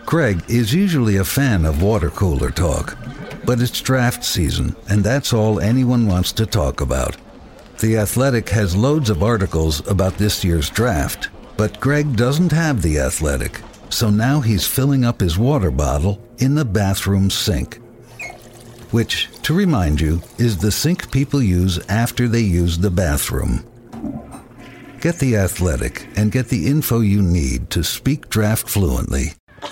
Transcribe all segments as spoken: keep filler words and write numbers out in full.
Greg is usually a fan of water cooler talk, but it's draft season, and that's all anyone wants to talk about. The Athletic has loads of articles about this year's draft, but Greg doesn't have The Athletic, so now he's filling up his water bottle in the bathroom sink, which, to remind you, is the sink people use after they use the bathroom. Get The Athletic and get the info you need to speak draft fluently.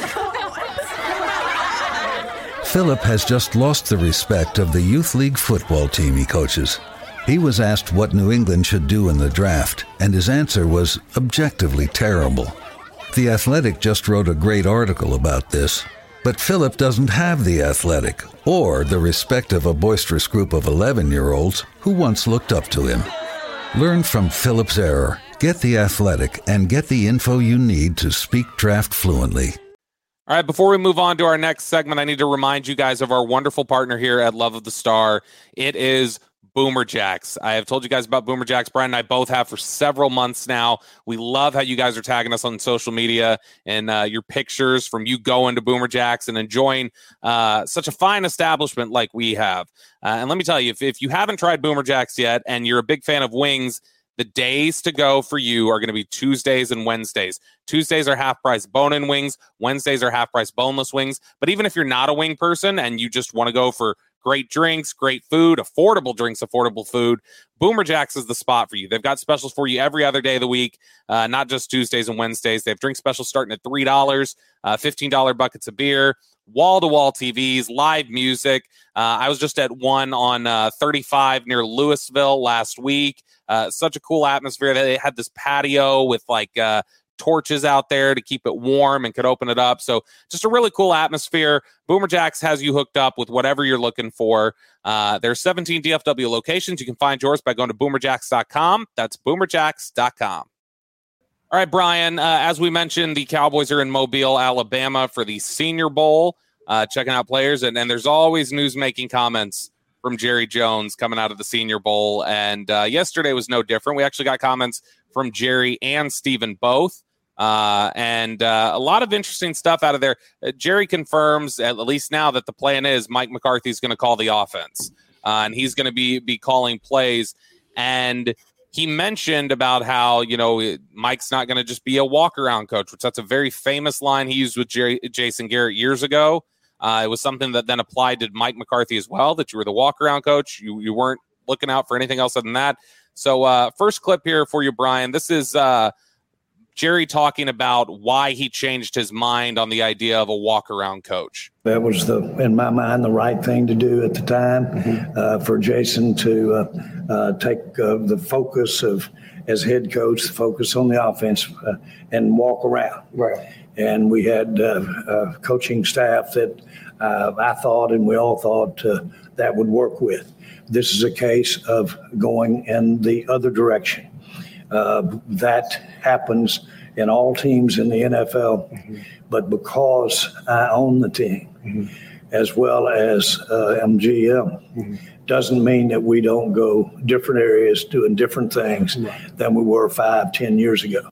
Philip has just lost the respect of the youth league football team he coaches. He was asked what New England should do in the draft, and his answer was objectively terrible. The Athletic just wrote a great article about this, but Philip doesn't have The Athletic or the respect of a boisterous group of eleven-year-olds who once looked up to him. Learn from Philip's error, get The Athletic, and get the info you need to speak draft fluently. All right, before we move on to our next segment, I need to remind you guys of our wonderful partner here at Love of the Star. It is Boomer Jacks. I have told you guys about Boomer Jacks. Brian and I both have for several months now. We love how you guys are tagging us on social media and uh, your pictures from you going to Boomer Jacks and enjoying uh, such a fine establishment like we have. Uh, and let me tell you, if, if you haven't tried Boomer Jacks yet and you're a big fan of wings, the days to go for you are going to be Tuesdays and Wednesdays. Tuesdays are half price bone-in wings. Wednesdays are half price boneless wings. But even if you're not a wing person and you just want to go for great drinks, great food, affordable drinks, affordable food, Boomer Jacks is the spot for you. They've got specials for you every other day of the week, uh, not just Tuesdays and Wednesdays. They have drink specials starting at three dollars, uh, fifteen dollars buckets of beer, wall-to-wall T Vs, live music. Uh, I was just at one on uh, thirty-five near Louisville last week. Uh, such a cool atmosphere. They had this patio with like uh, torches out there to keep it warm and could open it up. So just a really cool atmosphere. Boomer Jacks has you hooked up with whatever you're looking for. Uh, there's seventeen D F W locations. You can find yours by going to boomer jacks dot com. That's boomer jacks dot com. All right, Brian, uh, as we mentioned, the Cowboys are in Mobile, Alabama for the Senior Bowl, uh, checking out players. And, and there's always news-making comments from Jerry Jones coming out of the Senior Bowl. And uh, yesterday was no different. We actually got comments from Jerry and Steven both. Uh, and uh, a lot of interesting stuff out of there. Uh, Jerry confirms, at least now, that the plan is Mike McCarthy is going to call the offense. Uh, and he's going to be be calling plays. And he mentioned about how, you know, Mike's not going to just be a walk-around coach, which that's a very famous line he used with Jerry, Jason Garrett years ago. Uh, it was something that then applied to Mike McCarthy as well, that you were the walk-around coach. You you weren't looking out for anything else other than that. So uh, first clip here for you, Brian. This is uh, Jerry talking about why he changed his mind on the idea of a walk-around coach. That was, the, in my mind, the right thing to do at the time, mm-hmm. uh, for Jason to uh, uh, take uh, the focus of, as head coach, the focus on the offense uh, and walk around. Right. And we had uh, a coaching staff that uh, I thought and we all thought uh, that would work with. This is a case of going in the other direction. Uh, that happens in all teams in the N F L, mm-hmm. but because I own the team, mm-hmm. as well as uh, M G M, mm-hmm. doesn't mean that we don't go different areas doing different things right. than we were five, ten years ago.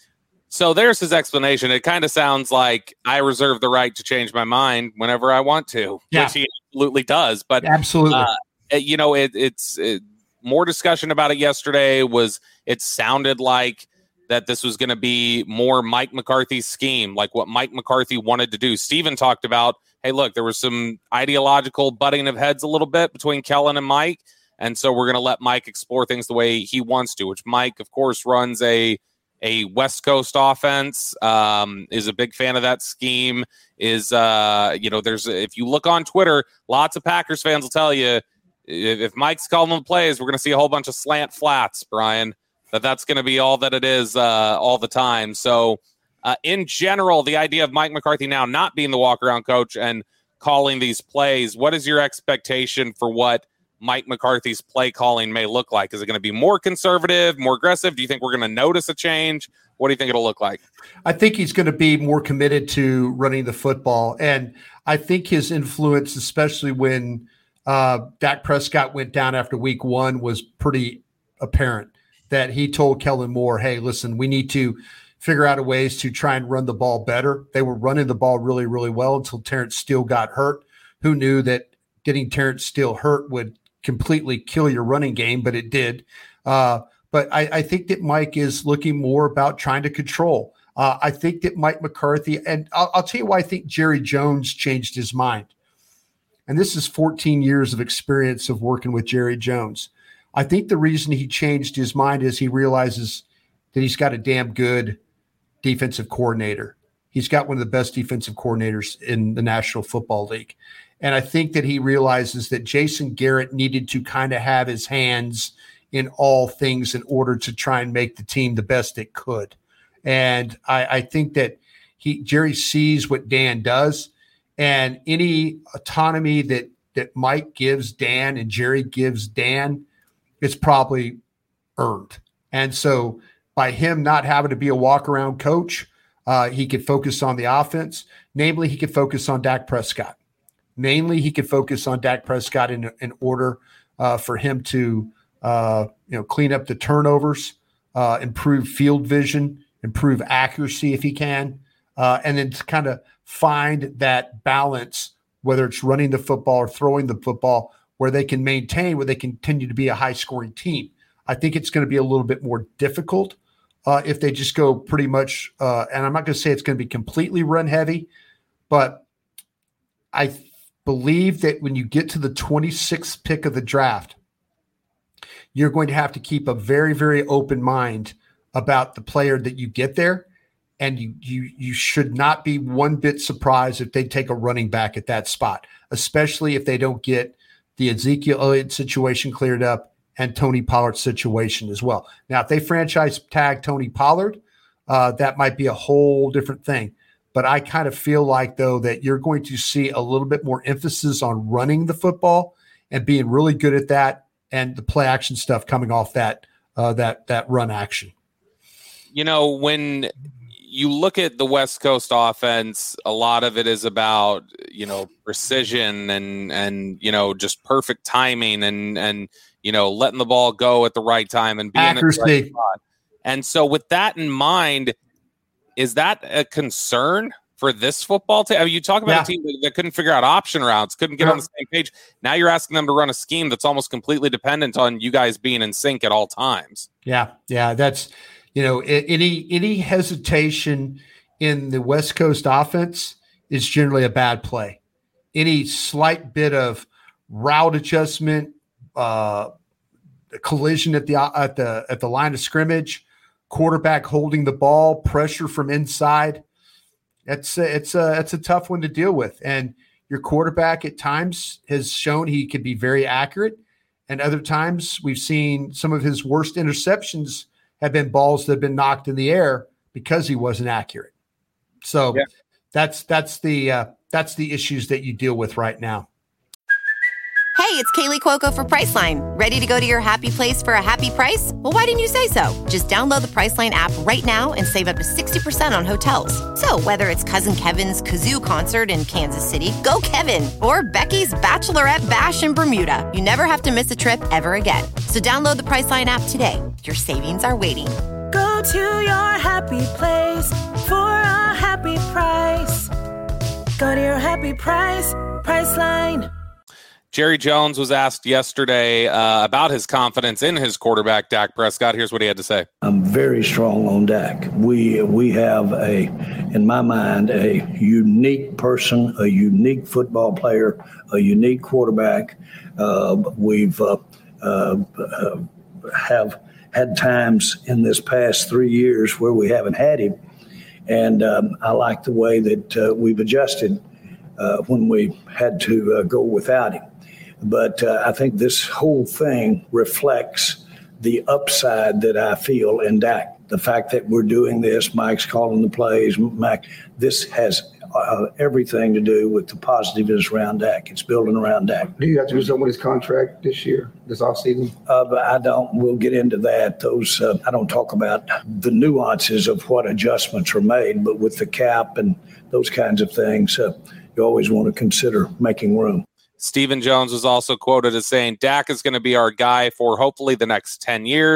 So there's his explanation. It kind of sounds like I reserve the right to change my mind whenever I want to, yeah. which he absolutely does. But absolutely, uh, you know, it, it's it, more discussion about it yesterday. Was it sounded like that this was going to be more Mike McCarthy's scheme, like what Mike McCarthy wanted to do. Steven talked about, hey, look, there was some ideological butting of heads a little bit between Kellen and Mike, and so we're going to let Mike explore things the way he wants to, which Mike, of course, runs a a West Coast offense, um, is a big fan of that scheme, is, uh, you know, there's, if you look on Twitter, lots of Packers fans will tell you, if, if Mike's calling the plays, we're going to see a whole bunch of slant flats, Brian, that that's going to be all that it is uh, all the time. So uh, in general, the idea of Mike McCarthy now not being the walk-around coach and calling these plays, what is your expectation for what Mike McCarthy's play calling may look like? Is it going to be more conservative, more aggressive? Do you think we're going to notice a change? What do you think it'll look like? I think he's going to be more committed to running the football. And I think his influence, especially when uh, Dak Prescott went down after week one, was pretty apparent, that he told Kellen Moore, hey, listen, we need to figure out a ways to try and run the ball better. They were running the ball really, really well until Terrence Steele got hurt. Who knew that getting Terrence Steele hurt would completely kill your running game, but it did. Uh, but I, I think that Mike is looking more about trying to control. Uh, I think that Mike McCarthy, and I'll, I'll tell you why I think Jerry Jones changed his mind. And this is fourteen years of experience of working with Jerry Jones. I think the reason he changed his mind is he realizes that he's got a damn good defensive coordinator. He's got one of the best defensive coordinators in the National Football League. And I think that he realizes that Jason Garrett needed to kind of have his hands in all things in order to try and make the team the best it could. And I, I think that he Jerry sees what Dan does, and any autonomy that that Mike gives Dan and Jerry gives Dan, it's probably earned. And so by him not having to be a walk-around coach, uh, he could focus on the offense. Namely, he could focus on Dak Prescott. Mainly, he could focus on Dak Prescott in, in order uh, for him to uh, you know, clean up the turnovers, uh, improve field vision, improve accuracy if he can, uh, and then to kind of find that balance, whether it's running the football or throwing the football, where they can maintain, where they continue to be a high-scoring team. I think it's going to be a little bit more difficult uh, if they just go pretty much, uh, and I'm not going to say it's going to be completely run-heavy, but I th- believe that when you get to the twenty-sixth pick of the draft, you're going to have to keep a very, very open mind about the player that you get there. And you you you should not be one bit surprised if they take a running back at that spot, especially if they don't get the Ezekiel Elliott situation cleared up and Tony Pollard's situation as well. Now, if they franchise tag Tony Pollard, uh, that might be a whole different thing. But I kind of feel like, though, that you're going to see a little bit more emphasis on running the football and being really good at that, and the play action stuff coming off that uh, that that run action. You know, when you look at the West Coast offense, a lot of it is about, you know, precision and, and, you know, just perfect timing and, and, you know, letting the ball go at the right time and being accuracy. In the right spot. And so with that in mind, is that a concern for this football team? I mean, you talk about yeah. a team that, that couldn't figure out option routes, couldn't get yeah. on the same page. Now you're asking them to run a scheme that's almost completely dependent on you guys being in sync at all times. Yeah. Yeah. That's, you know, any any hesitation in the West Coast offense is generally a bad play. Any slight bit of route adjustment, uh, collision at the at the at the line of scrimmage, quarterback holding the ball, pressure from inside. That's a, it's a it's a tough one to deal with. And your quarterback at times has shown he can be very accurate, and other times we've seen some of his worst interceptions have been balls that have been knocked in the air because he wasn't accurate. So yeah. that's that's the uh, that's the issues that you deal with right now. Hey, it's Kaylee Cuoco for Priceline. Ready to go to your happy place for a happy price? Well, why didn't you say so? Just download the Priceline app right now and save up to sixty percent on hotels. So whether it's Cousin Kevin's Kazoo Concert in Kansas City, go Kevin, or Becky's Bachelorette Bash in Bermuda, you never have to miss a trip ever again. So download the Priceline app today. Your savings are waiting. Go to your happy place for a happy price. Go to your happy price, Priceline. Jerry Jones was asked yesterday uh, about his confidence in his quarterback, Dak Prescott. Here's what he had to say. I'm very strong on Dak. We we have a, in my mind, a unique person, a unique football player, a unique quarterback. Uh, we've uh, uh, uh, have had times in this past three years where we haven't had him, and um, I like the way that uh, we've adjusted uh, when we had to uh, go without him. But uh, I think this whole thing reflects the upside that I feel in Dak. The fact that we're doing this, Mike's calling the plays, Mike, this has uh, everything to do with the positiveness around Dak. It's building around Dak. Do you have to do something with his contract this year, this offseason? Uh, but I don't. We'll get into that. Those uh, I don't talk about the nuances of what adjustments are made, but with the cap and those kinds of things, uh, you always want to consider making room. Stephen Jones was also quoted as saying, Dak is going to be our guy for hopefully the next ten years.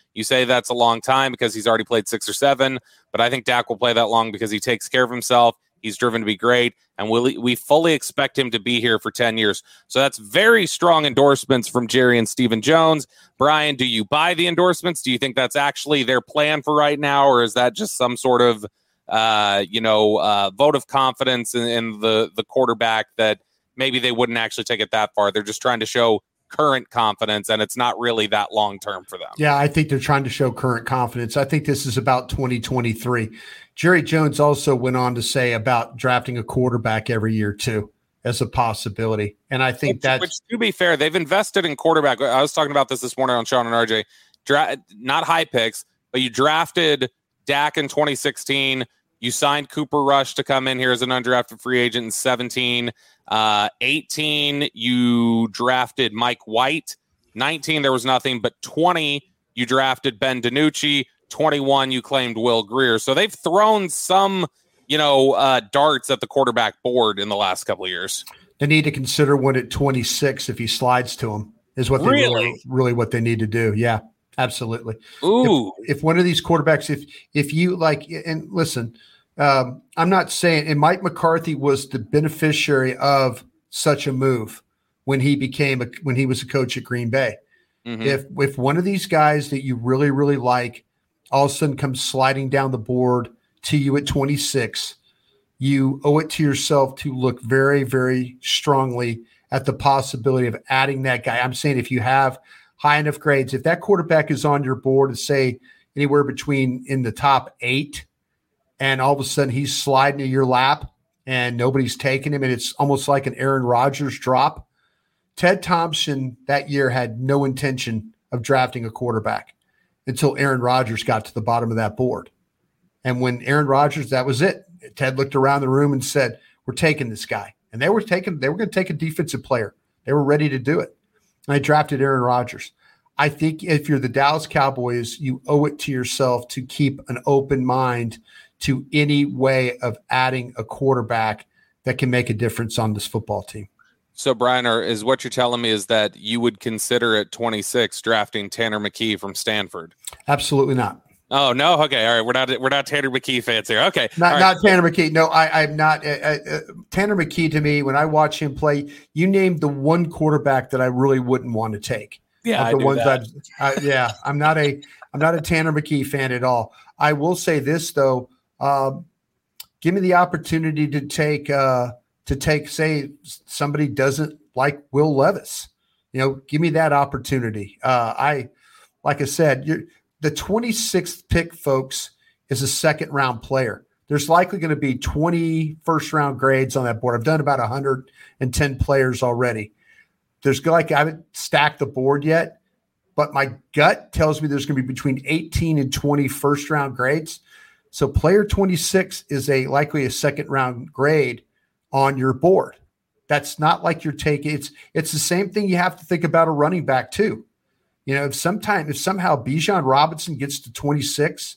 You say that's a long time because he's already played six or seven, but I think Dak will play that long because he takes care of himself. He's driven to be great, and we we fully expect him to be here for ten years. So that's very strong endorsements from Jerry and Stephen Jones. Brian, do you buy the endorsements? Do you think that's actually their plan for right now, or is that just some sort of uh, you know uh, vote of confidence in, in the the quarterback that maybe they wouldn't actually take it that far? They're just trying to show current confidence, and it's not really that long term for them. Yeah, I think they're trying to show current confidence. I think this is about twenty twenty-three. Jerry Jones also went on to say about drafting a quarterback every year too as a possibility. And I think that, which, to be fair, they've invested in quarterback. I was talking about this this morning on Sean and R J. Dra- not high picks, but you drafted Dak in twenty sixteen. You signed Cooper Rush to come in here as an undrafted free agent in seventeen. Uh, eighteen, you drafted Mike White. nineteen, there was nothing. But twenty, you drafted Ben DiNucci. twenty-one, you claimed Will Grier. So they've thrown some, you know, uh, darts at the quarterback board in the last couple of years. They need to consider one at twenty-six if he slides to him is what they really, really, really what they need to do. Yeah, absolutely. Ooh, if, if one of these quarterbacks, if if you like, and listen, um, I'm not saying, and Mike McCarthy was the beneficiary of such a move when he became a, when he was a coach at Green Bay. Mm-hmm. If if one of these guys that you really really like all of a sudden comes sliding down the board to you at twenty-six, you owe it to yourself to look very, very strongly at the possibility of adding that guy. I'm saying if you have high enough grades, if that quarterback is on your board, say anywhere between in the top eight, and all of a sudden he's sliding to your lap and nobody's taking him, and it's almost like an Aaron Rodgers drop. Ted Thompson that year had no intention of drafting a quarterback until Aaron Rodgers got to the bottom of that board. And when Aaron Rodgers, that was it. Ted looked around the room and said, we're taking this guy. And they were taking, they were going to take a defensive player. They were ready to do it. And they drafted Aaron Rodgers. I think if you're the Dallas Cowboys, you owe it to yourself to keep an open mind to any way of adding a quarterback that can make a difference on this football team. So, Brian, or is what you're telling me is that you would consider at twenty-six drafting Tanner McKee from Stanford? Absolutely not. Oh no. Okay. All right. We're not we're not Tanner McKee fans here. Okay. Not right. not Tanner McKee. No, I, I'm not. Uh, uh, Tanner McKee to me, when I watch him play, you named the one quarterback that I really wouldn't want to take. Yeah, the I ones that. I, uh, yeah. I'm not a I'm not a Tanner McKee fan at all. I will say this though. Um, give me the opportunity to take uh, to take say somebody doesn't like Will Levis. You know, give me that opportunity. Uh, I like I said, you're. The twenty-sixth pick, folks, is a second round player. There's likely going to be twenty first round grades on that board. I've done about one hundred ten players already. There's like I haven't stacked the board yet, but my gut tells me there's going to be between eighteen and twenty first round grades. So player twenty-six is a likely a second round grade on your board. That's not like you're taking it's it's the same thing you have to think about a running back too. You know, if sometime if somehow Bijan Robinson gets to twenty-six,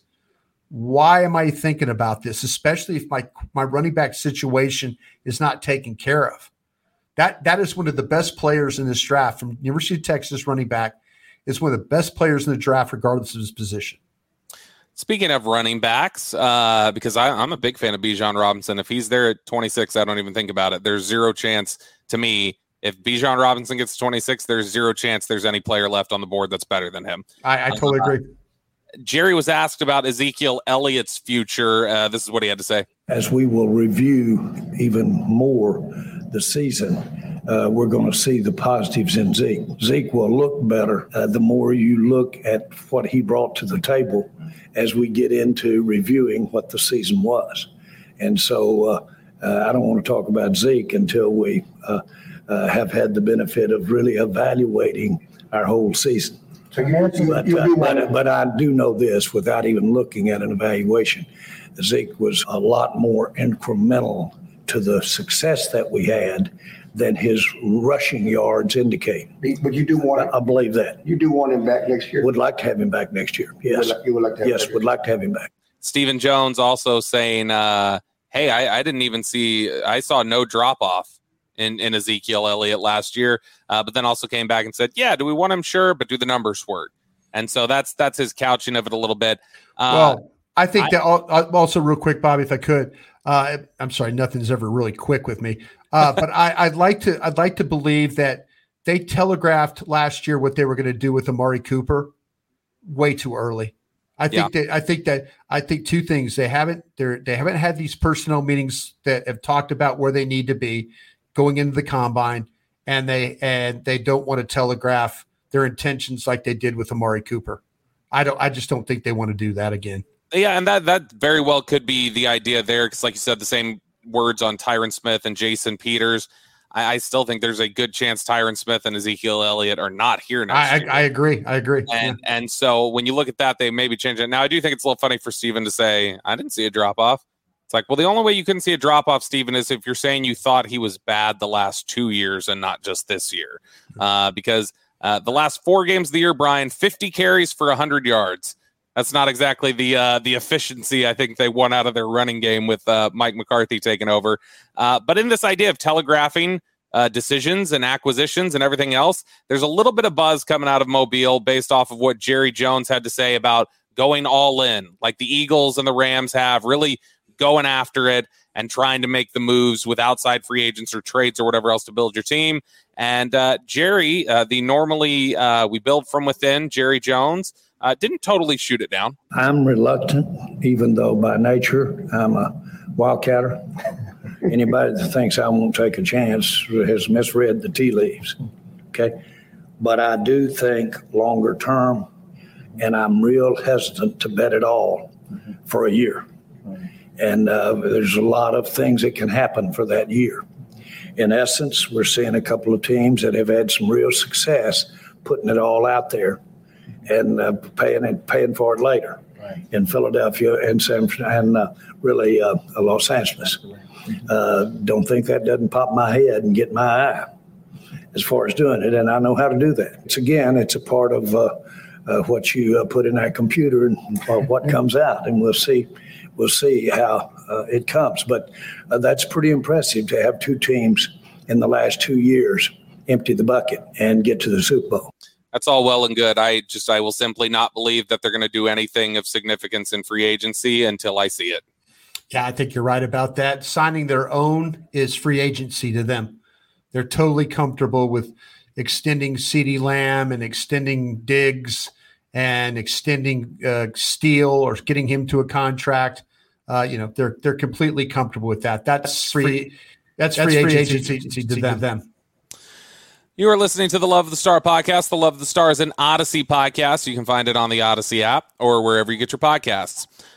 why am I thinking about this? Especially if my my running back situation is not taken care of. That that is one of the best players in this draft from University of Texas. Running back is one of the best players in the draft, regardless of his position. Speaking of running backs, uh, because I, I'm a big fan of Bijan Robinson. If he's there at twenty-six, I don't even think about it. There's zero chance to me. If Bijan Robinson gets to twenty-six, there's zero chance there's any player left on the board that's better than him. I, I totally uh, agree. Jerry was asked about Ezekiel Elliott's future. Uh, this is what he had to say. As we will review even more the season, uh, we're going to see the positives in Zeke. Zeke will look better uh, the more you look at what he brought to the table as we get into reviewing what the season was. And so uh, uh, I don't want to talk about Zeke until we uh, – Uh, have had the benefit of really evaluating our whole season. So you, you, but, you uh, but, but I do know this without even looking at an evaluation. Zeke was a lot more incremental to the success that we had than his rushing yards indicate. But you do want I, I believe that. You do want him back next year? Would like to have him back next year, yes. You would like, you would like to have yes, him would like to have him back. Stephen Jones also saying, uh, hey, I, I didn't even see – I saw no drop-off in, in Ezekiel Elliott last year, uh, but then also came back and said, yeah, do we want him? Sure, but do the numbers work? And so that's that's his couching of it a little bit. Uh, well, I think I, that also real quick, Bobby, if I could, uh, I'm sorry, nothing's ever really quick with me, uh, but I, I'd like to I'd like to believe that they telegraphed last year what they were going to do with Amari Cooper way too early. I think yeah. that I think that I think two things. They haven't they they haven't had these personnel meetings that have talked about where they need to be going into the combine, and they and they don't want to telegraph their intentions like they did with Amari Cooper. I don't. I just don't think they want to do that again. Yeah, and that that very well could be the idea there, because like you said, the same words on Tyron Smith and Jason Peters. I, I still think there's a good chance Tyron Smith and Ezekiel Elliott are not here next I, year. I, I agree. I agree. And yeah. and so when you look at that, they maybe change it. Now, I do think it's a little funny for Steven to say, I didn't see a drop-off. It's like, well, the only way you couldn't see a drop-off, Steven, is if you're saying you thought he was bad the last two years and not just this year. Uh, because uh, the last four games of the year, Brian, fifty carries for one hundred yards. That's not exactly the uh, the efficiency I think they won out of their running game with uh, Mike McCarthy taking over. Uh, but in this idea of telegraphing uh, decisions and acquisitions and everything else, there's a little bit of buzz coming out of Mobile based off of what Jerry Jones had to say about going all in, like the Eagles and the Rams have, really going after it and trying to make the moves with outside free agents or trades or whatever else to build your team. And uh, Jerry, uh, the normally uh, we build from within, Jerry Jones, Uh, didn't totally shoot it down. I'm reluctant, even though by nature I'm a wildcatter. Anybody that thinks I won't take a chance has misread the tea leaves. Okay. But I do think longer term, and I'm real hesitant to bet it all for a year. And uh, there's a lot of things that can happen for that year. In essence, we're seeing a couple of teams that have had some real success putting it all out there and uh, paying it, paying for it later, right, in Philadelphia and San and uh, really uh, Los Angeles. Uh, don't think that doesn't pop my head and get my eye as far as doing it, and I know how to do that. It's again, it's a part of uh, uh, what you uh, put in that computer and uh, what comes out, and we'll see, we'll see how uh, it comes. But uh, that's pretty impressive to have two teams in the last two years empty the bucket and get to the Super Bowl. That's all well and good. I just, I will simply not believe that they're going to do anything of significance in free agency until I see it. Yeah, I think you're right about that. Signing their own is free agency to them. They're totally comfortable with extending CeeDee Lamb and extending Diggs and extending uh, Steele or getting him to a contract. Uh, you know, they're they're completely comfortable with that. That's free. That's free, that's free agency, agency to them. them. You are listening to the Love of the Star podcast. The Love of the Star is an Odyssey podcast. You can find it on the Odyssey app or wherever you get your podcasts.